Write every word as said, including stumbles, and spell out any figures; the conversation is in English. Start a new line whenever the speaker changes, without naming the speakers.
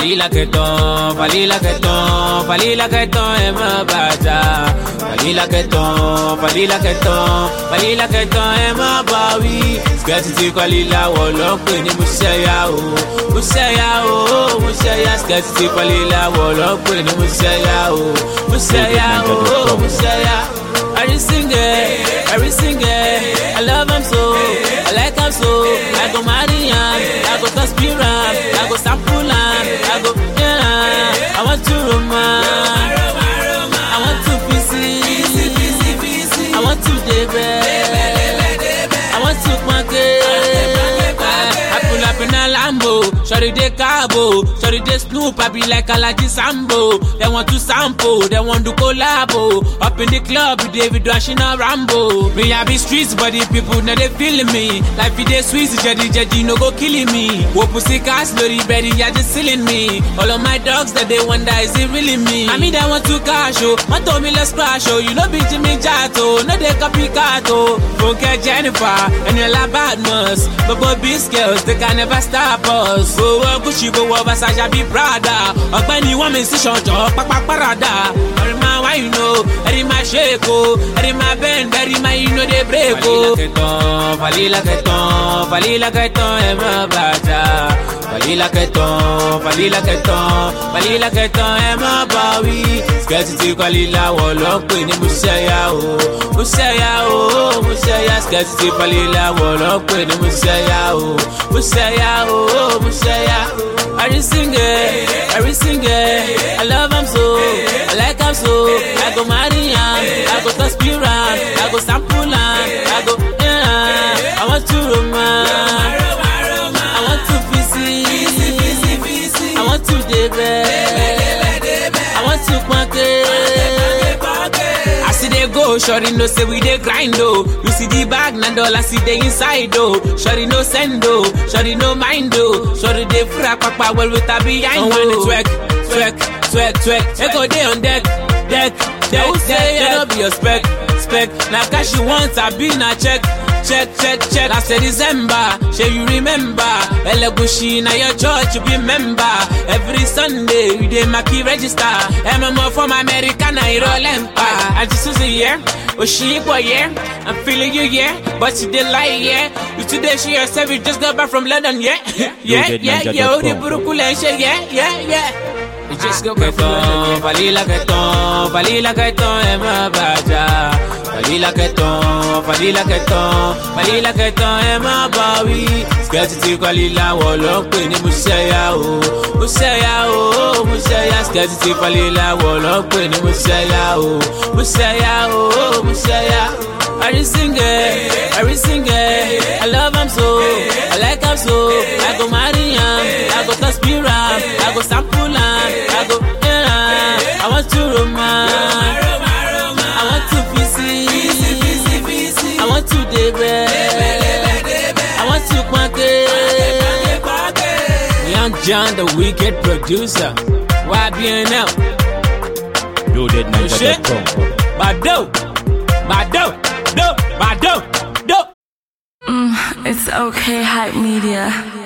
Falila que ton, falila que ton, falila que ton e ma baja. Falila que ton, falila que ton, falila que ton e ma bawi. Sketty falila wolo pe ni musaya o, musaya o, musaya. Sketty falila wolo pe ni musaya o, musaya o, musaya. Every singer, every singer, I love him so, I like him so. I go marry him, I go conspire him, I go sample him, I go, yeah. I want to romance, I want to visit, I want to debe, I want to market. I pull up in a Lambo, shorty de cabo, shorty de Snoop, I be like a Alaji Sambo. They want to sample, they want to collabo. Up in the club, with David Washing a Rambo. Me I be streets, but the people now they feeling me. Life it is sweet, jadi jadi no go killing me. Wo pussy cast, lorry ready, ya just silling me. All of my dogs that they wonder, is it really me? I mean they want to cash, oh, want to me let's crash, oh. You know be Jimmy Jato, no they copycat, oh. Don't get Jennifer, and you're like badness. But boy, these girls, they can never stop us. Go oh, Gucci, go oh, Versace, be Prada. Ogbeni woman si shonjo, papa parada. Every man why you know, every man shake oh, every man bend, every man you know they break oh. Falila que ton, falila que ton, e ma baja. Falila que ton, falila que ton, falila que ton, e ma bawi. Sketty falila wolo pe ni musaya o, musaya o, musaya. Sketty falila wolo pe ni musaya o, musaya o, musaya. Every singer, every singer, I love him so, I like him so. I go marry him, I go conspire him, I go sample him, I go, yeah. I want to romance, I want to visit, I want to debe, I want to market. I see they go, shorty no say we they grind oh. You see the bag, na dollar see they inside oh. Shorty no send oh, shorty no mind oh. Shorty they frack papa well with a behind oh. Twerk, twerk, twerk, twerk. They go they on deck, deck, deck, deck. They don't be a spec, spec. Now cash you want, I be na check. Check, check, check. Last December, shall you remember? Elegushi na your church, you be member. Every Sunday, you dey maki register. M M O from America, na you roll empire. I just say yeah, oh she boy yeah. I'm feeling you yeah, but you dey lie yeah. You today she yourself, you just got back from London yeah, yeah, yeah, yeah. Oh the burukule yeah, yeah, yeah. You just go back from London. Falila que ton, falila que ton, e ma baja. Falila que ton, falila que ton, falila que ton e ma bawi. Sketty falila wolo pe ni musaya o, musaya o, musaya. Sketty falila wolo pe ni musaya o, musaya o, musaya. Every singer, every singer, I love him so, I like him so. I go marry him, I go conspire him, I go sample him, I go, yeah. I want to romance, I want to visit, I want to debe, I want to market. Young John, the wicked producer. Y B N L.
Loaded Niger dot com.
Bado, Bado, Do, Bado, Do.
Mm, it's okay, Hype Media.